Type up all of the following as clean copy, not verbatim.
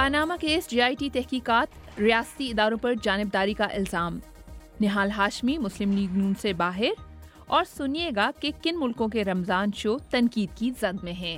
Panama case GIT تحقیقات ریاستی اداروں پر جانبداری کا الزام. نہال ہاشمی مسلم لیگ نون سے باہر. اور سنیے گا کہ کن ملکوں کے رمضان شو تنقید کی زد میں ہیں.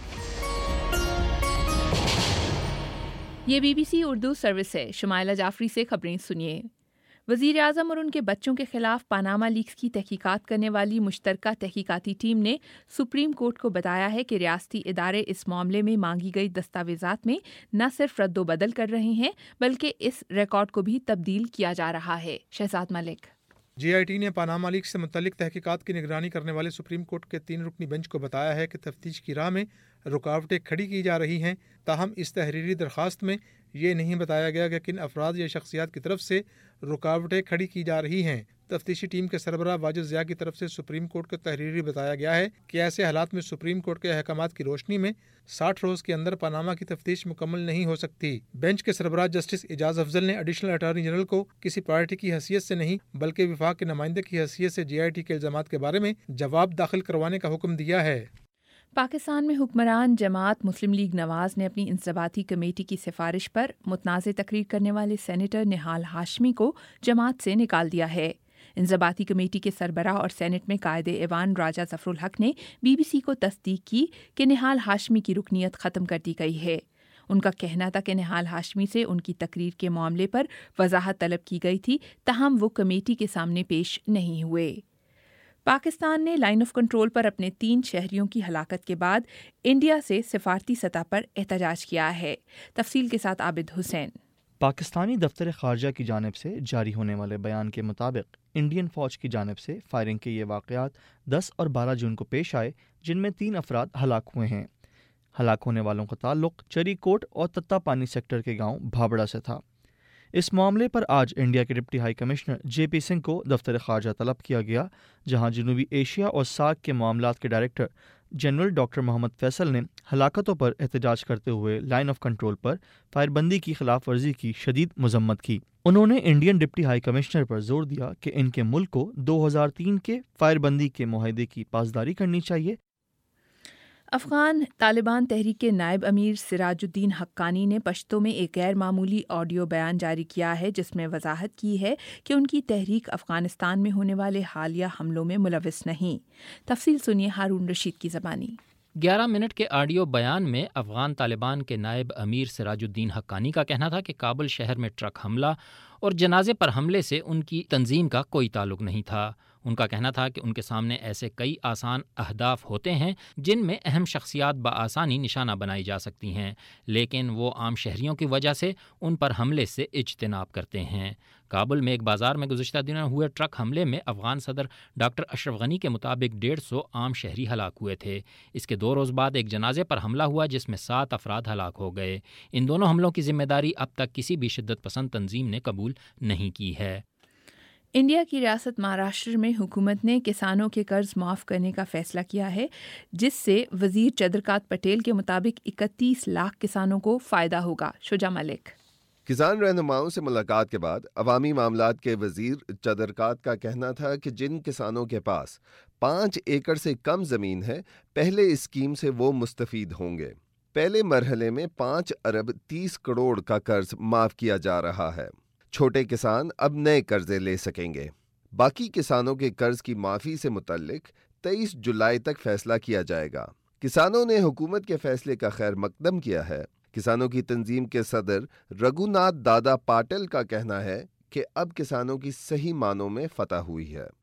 یہ BBC اردو سروس ہے. شمائلہ جعفری سے خبریں سنیے. وزیر اعظم اور ان کے بچوں کے خلاف پاناما لیکس کی تحقیقات کرنے والی مشترکہ تحقیقاتی ٹیم نے سپریم کورٹ کو بتایا ہے کہ ریاستی ادارے اس معاملے میں مانگی گئی دستاویزات میں نہ صرف رد و بدل کر رہے ہیں بلکہ اس ریکارڈ کو بھی تبدیل کیا جا رہا ہے. شہزاد ملک. GIT نے پاناما لیکس سے متعلق تحقیقات کی نگرانی کرنے والے سپریم کورٹ کے 3 رکنی بینچ کو بتایا ہے کہ تفتیش کی راہ میں رکاوٹیں کھڑی کی جا رہی ہیں. تاہم اس تحریری درخواست میں یہ نہیں بتایا گیا کہ کن افراد یا شخصیات کی طرف سے رکاوٹیں کھڑی کی جا رہی ہیں. تفتیشی ٹیم کے سربراہ واجد ضیاء کی طرف سے سپریم کورٹ کو تحریری بتایا گیا ہے کہ ایسے حالات میں سپریم کورٹ کے احکامات کی روشنی میں 60 روز کے اندر پاناما کی تفتیش مکمل نہیں ہو سکتی. بینچ کے سربراہ جسٹس اعجاز افضل نے ایڈیشنل اٹارنی جنرل کو کسی پارٹی کی حیثیت سے نہیں بلکہ وفاق کے نمائندے کی حیثیت سے GIT کے الزامات کے بارے میں جواب داخل کروانے کا حکم دیا ہے. پاکستان میں حکمران جماعت مسلم لیگ نواز نے اپنی انضباطی کمیٹی کی سفارش پر متنازع تقریر کرنے والے سینیٹر نہال ہاشمی کو جماعت سے نکال دیا ہے. انضباطی کمیٹی کے سربراہ اور سینٹ میں قائد ایوان راجہ ظفر الحق نے BBC کو تصدیق کی کہ نہال ہاشمی کی رکنیت ختم کر دی گئی ہے. ان کا کہنا تھا کہ نہال ہاشمی سے ان کی تقریر کے معاملے پر وضاحت طلب کی گئی تھی تاہم وہ کمیٹی کے سامنے پیش نہیں ہوئے. پاکستان نے لائن آف کنٹرول پر اپنے 3 شہریوں کی ہلاکت کے بعد انڈیا سے سفارتی سطح پر احتجاج کیا ہے. تفصیل کے ساتھ عابد حسین. پاکستانی دفتر خارجہ کی جانب سے جاری ہونے والے بیان کے مطابق انڈین فوج کی جانب سے فائرنگ کے یہ واقعات 10 اور 12 جون کو پیش آئے جن میں 3 افراد ہلاک ہوئے ہیں. ہلاک ہونے والوں کا تعلق چری کوٹ اور تتا پانی سیکٹر کے گاؤں بھابڑا سے تھا. اس معاملے پر آج انڈیا کے deputy high commissioner JP Singh کو دفتر خارجہ طلب کیا گیا جہاں جنوبی ایشیا اور ساک کے معاملات کے director general doctor Muhammad Faisal نے ہلاکتوں پر احتجاج کرتے ہوئے لائن آف کنٹرول پر فائر بندی کی خلاف ورزی کی شدید مذمت کی. انہوں نے انڈین ڈپٹی ہائی کمشنر پر زور دیا کہ ان کے ملک کو 2003 کے فائر بندی کے معاہدے کی پاسداری کرنی چاہیے. افغان طالبان تحریک کے نائب امیر سراج الدین حقانی نے پشتو میں ایک غیر معمولی آڈیو بیان جاری کیا ہے جس میں وضاحت کی ہے کہ ان کی تحریک افغانستان میں ہونے والے حالیہ حملوں میں ملوث نہیں. تفصیل سنیے ہارون رشید کی زبانی. 11 منٹ کے آڈیو بیان میں افغان طالبان کے نائب امیر سراج الدین حقانی کا کہنا تھا کہ کابل شہر میں ٹرک حملہ اور جنازے پر حملے سے ان کی تنظیم کا کوئی تعلق نہیں تھا. ان کا کہنا تھا کہ ان کے سامنے ایسے کئی آسان اہداف ہوتے ہیں جن میں اہم شخصیات بآسانی نشانہ بنائی جا سکتی ہیں لیکن وہ عام شہریوں کی وجہ سے ان پر حملے سے اجتناب کرتے ہیں. کابل میں ایک بازار میں گزشتہ دنوں ہوئے ٹرک حملے میں افغان صدر ڈاکٹر اشرف غنی کے مطابق 150 عام شہری ہلاک ہوئے تھے. اس کے 2 روز بعد ایک جنازے پر حملہ ہوا جس میں 7 افراد ہلاک ہو گئے. ان دونوں حملوں کی ذمہ داری اب تک کسی بھی شدت پسند تنظیم نے قبول نہیں کی ہے. انڈیا کی ریاست مہاراشٹر میں حکومت نے کسانوں کے قرض معاف کرنے کا فیصلہ کیا ہے جس سے وزیر چندرکانت پٹیل کے مطابق 31 لاکھ کسانوں کو فائدہ ہوگا. شجاع ملک. کسان رہنماؤں سے ملاقات کے بعد عوامی معاملات کے وزیر چندرکانت کا کہنا تھا کہ جن کسانوں کے پاس 5 ایکڑ سے کم زمین ہے پہلے اسکیم سے وہ مستفید ہوں گے. پہلے مرحلے میں 5 ارب 30 کروڑ کا قرض معاف کیا جا رہا ہے. چھوٹے کسان اب نئے قرضے لے سکیں گے. باقی کسانوں کے قرض کی معافی سے متعلق 23 جولائی تک فیصلہ کیا جائے گا. کسانوں نے حکومت کے فیصلے کا خیر مقدم کیا ہے. کسانوں کی تنظیم کے صدر رگھوناتھ دادا پاٹل کا کہنا ہے کہ اب کسانوں کی صحیح معنوں میں فتح ہوئی ہے.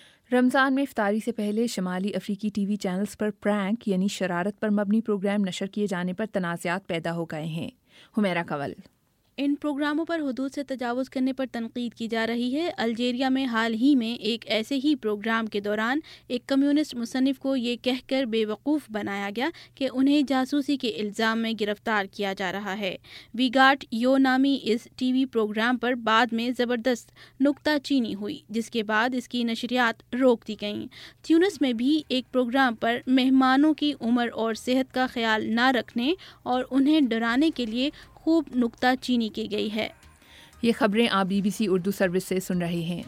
رمضان میں افطاری سے پہلے شمالی افریقی ٹی وی چینلز پر پرینک یعنی شرارت پر مبنی پروگرام نشر کیے جانے پر تنازعات پیدا ہو گئے ہیں. حمیرہ کنول. ان پروگراموں پر حدود سے تجاوز کرنے پر تنقید کی جا رہی ہے. الجیریا میں حال ہی میں ایک ایسے ہی پروگرام کے دوران ایک کمیونسٹ مصنف کو یہ کہہ کر بے وقوف بنایا گیا کہ انہیں جاسوسی کے الزام میں گرفتار کیا جا رہا ہے. وی گاٹ یو نامی اس ٹی وی پروگرام پر بعد میں زبردست نکتہ چینی ہوئی جس کے بعد اس کی نشریات روک دی گئیں. تیونس میں بھی ایک پروگرام پر مہمانوں کی عمر اور صحت کا خیال نہ رکھنے اور انہیں ڈرانے کے لیے خوب نکتہ چینی کی گئی ہے. یہ خبریں آپ BBC اردو سروس سے سن رہے ہیں.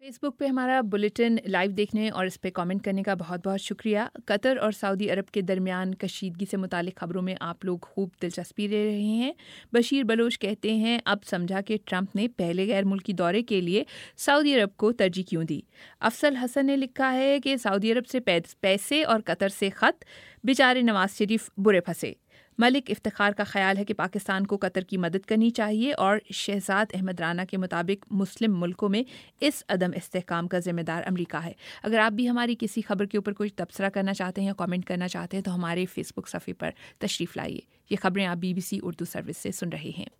फेस बुक पे हमारा बुलेटिन लाइव देखने और इस पे कमेंट करने का बहुत बहुत शुक्रिया। कतर और सऊदी अरब के दरमियान कशीदगी से मुतालिक खबरों में आप लोग खूब दिलचस्पी ले रहे हैं। बशीर बलोच कहते हैं, अब समझा कि ट्रंप ने पहले गैर मुल्की दौरे के लिए सऊदी अरब को तरजीह क्यों दी। अफसल हसन ने लिखा है कि सऊदी अरब से पैसे और कतर से ख़त, बेचारे नवाज शरीफ बुरे फंसे। मलिक इफ्तिखार का ख्याल है कि पाकिस्तान को कतर की मदद करनी चाहिए और शहजाद अहमद राना के मुताबिक मुस्लिम मुल्कों में इस अदम इस्तेहकाम का जिम्मेदार अमरीका है। अगर आप भी हमारी किसी खबर के ऊपर कुछ तबसरा करना चाहते हैं या कमेंट करना चाहते हैं तो हमारे फेसबुक सफ़े पर तशरीफ़ लाइए। ये खबरें आप BBC उर्दू सर्विस से सुन रहे हैं।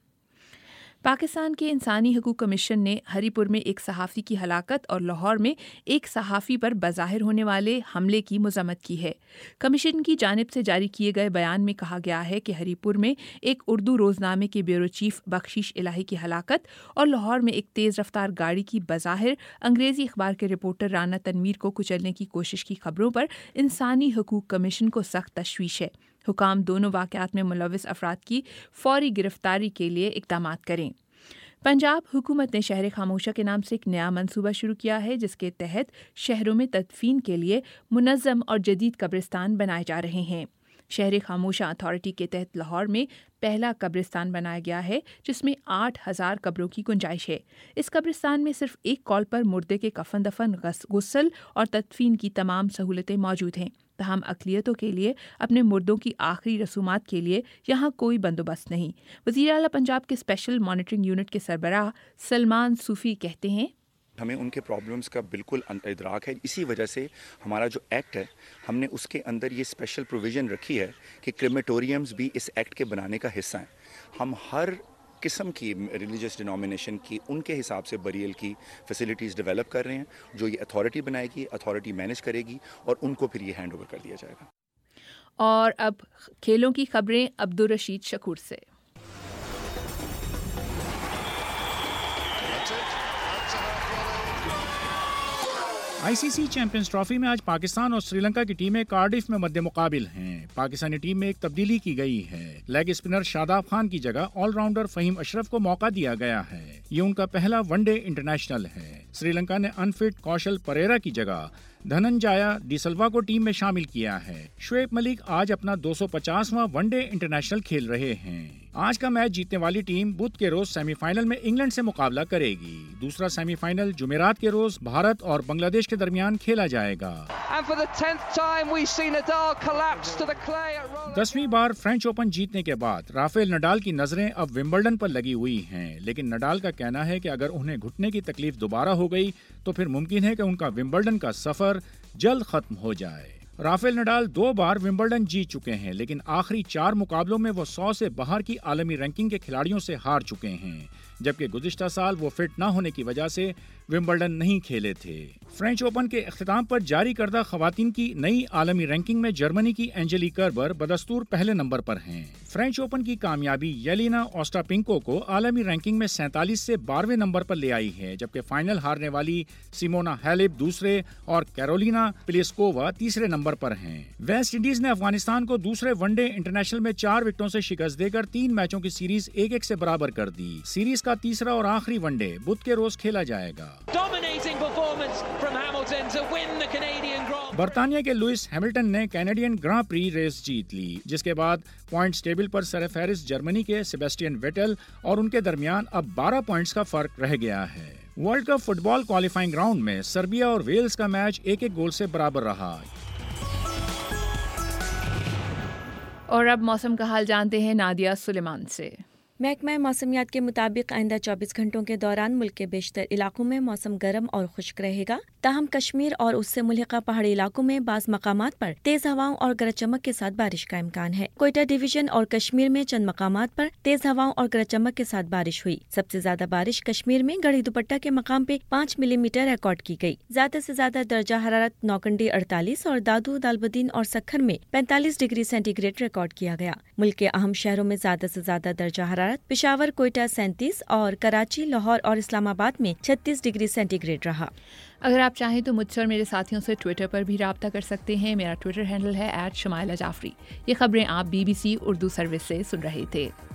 पाकिस्तान के इंसानी हकूक़ कमीशन ने हरीपुर में एक सहाफ़ी की हलाकत और लाहौर में एक सहाफ़ी पर बज़ाहिर होने वाले हमले की मज़म्मत की है। कमीशन की जानिब से जारी किए गए बयान में कहा गया है कि हरीपुर में एक उर्दू रोज़नामे के ब्यूरो चीफ बख्शीश इलाही की हलाकत और लाहौर में एक तेज़ रफ्तार गाड़ी की बज़ाहिर अंग्रेज़ी अखबार के रिपोर्टर राना तनवीर को कुचलने की कोशिश की खबरों पर इंसानी हकूक़ कमीशन को सख्त तशवीश है। हुकाम दोनों वाक़यात में मुलव्विस अफराद की फौरी गिरफ्तारी के लिए इक़दामात करें। पंजाब हुकूमत ने शहर खामोशा के नाम से एक नया मंसूबा शुरू किया है, जिसके तहत शहरों में तदफीन के लिए मुनज़्ज़म और जदीद कब्रिस्तान बनाए जा रहे हैं। शहर खामोशा अथॉरिटी के तहत लाहौर में पहला कब्रिस्तान बनाया गया है, जिसमें 8,000 कब्रों की गुंजाइश है। इस कब्रिस्तान में सिर्फ एक कॉल पर मुर्दे के कफन दफन, गुस्ल और तदफीन की तमाम सहूलतें मौजूद हैं। तमाम अक़लियतों के लिए अपने मुर्दों की आखिरी रसूमात के लिए यहाँ कोई बंदोबस्त नहीं। वज़ीर आला पंजाब के स्पेशल मॉनिटरिंग यूनिट के सरबराह सलमान सूफ़ी कहते हैं, हमें उनके प्रॉब्लम्स का बिल्कुल इदराक है। इसी वजह से हमारा जो एक्ट है, हमने उसके अंदर ये स्पेशल प्रोविज़न रखी है कि क्रेमेटोरियम्स भी इस एक्ट के बनाने का हिस्सा हैं। हम हर किस्म की रिलीजियस डिनोमिनेशन की उनके हिसाब से बरियल की फैसिलिटीज़ डेवलप कर रहे हैं, जो ये अथॉरिटी बनाएगी, अथॉरिटी मैनेज करेगी और उनको फिर ये हैंड ओवर कर दिया जाएगा। और अब खेलों की खबरें अब्दुल रशीद शकूर से। आईसीसी चैंपियंस ट्रॉफी में आज पाकिस्तान और श्रीलंका की टीमें कार्डिफ में मध्य मुकाबिल हैं। पाकिस्तानी टीम में एक तब्दीली की गई है। लेग स्पिनर शादाब खान की जगह ऑलराउंडर फहीम अशरफ को मौका दिया गया है। ये उनका पहला वनडे इंटरनेशनल है। श्रीलंका ने अनफिट कौशल परेरा की जगह धनंजाया डिसल्वा को टीम में शामिल किया है। शुएब मलिक आज अपना 250वां वनडे इंटरनेशनल खेल रहे हैं। आज का मैच जीतने वाली टीम बुध के रोज सेमीफाइनल में इंग्लैंड से मुकाबला करेगी। दूसरा सेमीफाइनल जुमेरात के रोज भारत और बांग्लादेश के दरमियान खेला जाएगा। 10वीं बार फ्रेंच ओपन जीतने के बाद राफेल नडाल की नजरें अब विंबलडन पर लगी हुई हैं, लेकिन नडाल का कहना है कि अगर उन्हें घुटने की तकलीफ दोबारा हो गई तो फिर मुमकिन है कि उनका विंबलडन का सफर जल्द खत्म हो जाए। राफेल नडाल 2 बार विंबलडन जीत चुके हैं, लेकिन आखिरी 4 मुकाबलों में वो 100 से बाहर की आलमी रैंकिंग के खिलाड़ियों से हार चुके हैं, जबकि गुज़िश्ता साल वो फिट न होने की वजह से विंबलडन नहीं खेले थे। फ्रेंच ओपन के अख्तिताम पर जारी करदा खवातीन की नई आलमी रैंकिंग में जर्मनी की एंजेली कर्बर बदस्तूर पहले नंबर पर हैं। फ्रेंच ओपन की कामयाबी येलिना ओस्टापेंको को आलमी रैंकिंग में 47 से 12वें नंबर पर ले आई है, जबकि फाइनल हारने वाली सिमोना हैलेप दूसरे और कैरोलिना प्लिस्कोवा तीसरे नंबर पर हैं। वेस्ट इंडीज ने अफगानिस्तान को दूसरे वनडे इंटरनेशनल में 4 विकेटों से शिकस्त देकर 3 मैचों की सीरीज 1-1 से बराबर कर दी। सीरीज का तीसरा और आखिरी वनडे बुध के रोज खेला जाएगा। बर्तानिया के लुइस हैमिल्टन ने कैनेडियन ग्रां प्री रेस जीत ली, जिसके बाद पॉइंट्स टेबल पर सरफहरिस्त जर्मनी के सेबेस्टियन वेटेल और उनके दरमियान अब 12 पॉइंट्स का फर्क रह गया है। World cup football qualifying round में सर्बिया और वेल्स का मैच 1-1 गोल से बराबर रहा। और अब मौसम का हाल जानते हैं नादिया सुलेमान से। महकमा मौसमियात के मुताबिक आइंदा 24 घंटों के दौरान मुल्क के बेशतर इलाकों में मौसम गर्म और खुश्क रहेगा। ताहम कश्मीर और उससे मुल्हिका पहाड़ी इलाकों में बाज़ मकामात पर तेज हवाओं और गरज चमक के साथ बारिश का इम्कान है। कोयटा डिवीजन और कश्मीर में चंद मकामात पर तेज हवाओं और गरज चमक के साथ बारिश हुई। सबसे ज्यादा बारिश कश्मीर में गढ़ी दुपट्टा के मकाम पे 5 मिलीमीटर रिकॉर्ड की गई। ज्यादा से ज्यादा दर्जा हरारत नौकंडी 48 और दादू दालबदीन और सक्खर में 45 डिग्री सेंटीग्रेड रिकॉर्ड किया गया। मुल्क के अहम शहरों में ज्यादा से ज्यादा दर्जा हरारत पेशावर, कोयटा 37 और कराची, लाहौर और इस्लामाबाद में 36 डिग्री सेंटीग्रेड रहा। अगर आप चाहें तो मुझसे और मेरे साथियों से ट्विटर पर भी राब्ता कर सकते हैं। मेरा ट्विटर हैंडल है @शमाइला जाफरी। ये खबरें आप BBC उर्दू सर्विस से सुन रहे थे।